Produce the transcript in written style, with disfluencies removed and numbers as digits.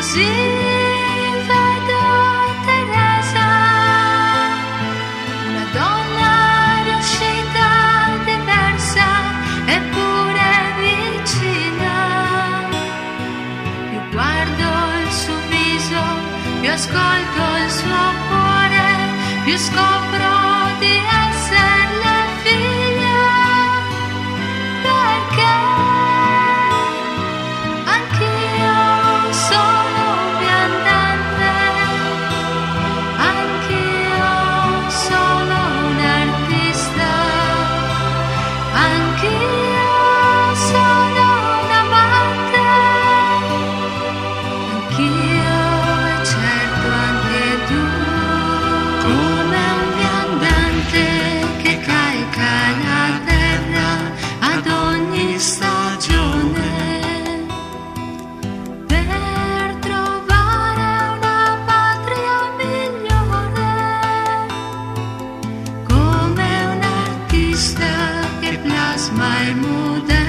Così vedo Teresa, una donna riuscita, diversa, eppure vicina. Più guardo il suo viso, più ascolto il suo cuore, più scopro di esserle figlia. Perché anch'io sono viandante, anch'io sono un artista, anch'io sono un amante, anch'io e certo anche tu, come un viandante che carica la terra ad ogni stagione per trovare una patria migliore, come un artista che plasma il modello